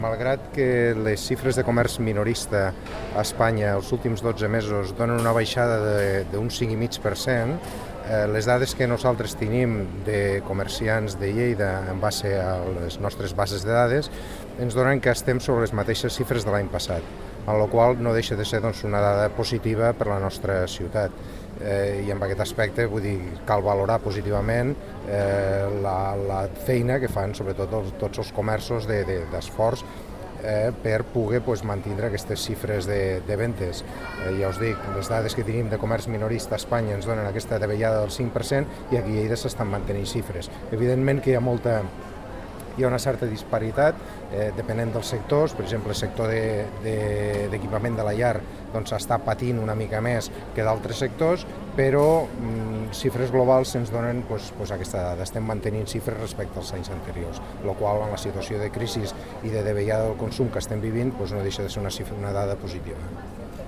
Malgrat que les xifres de comerç minorista a Espanya els últims 12 mesos donen una baixada d'un 5,5%, les dades que nosaltres tenim de comerciants de Lleida en base a les nostres bases de dades ens donen que estem sobre les mateixes xifres de l'any passat, amb la qual no deixa de ser una dada positiva per a la nostra ciutat. I en aquest aspecte cal valorar positivament la feina que fan sobretot tots els comerços d'esforç per poder mantenir aquestes xifres de ventes. Ja us dic, les dades que tenim de comerç minorista a Espanya ens donen aquesta davallada del 5% i aquí a Lleida s'estan mantenint xifres. Evidentment que hi ha una certa disparitat depenent dels sectors. Per exemple, el sector d'equipament de la llar està patint una mica més que d'altres sectors, però xifres globals ens donen aquesta dada. Estem mantenint xifres respecte als anys anteriors, el qual en la situació de crisi i de davallada del consum que estem vivint no deixa de ser una dada positiva.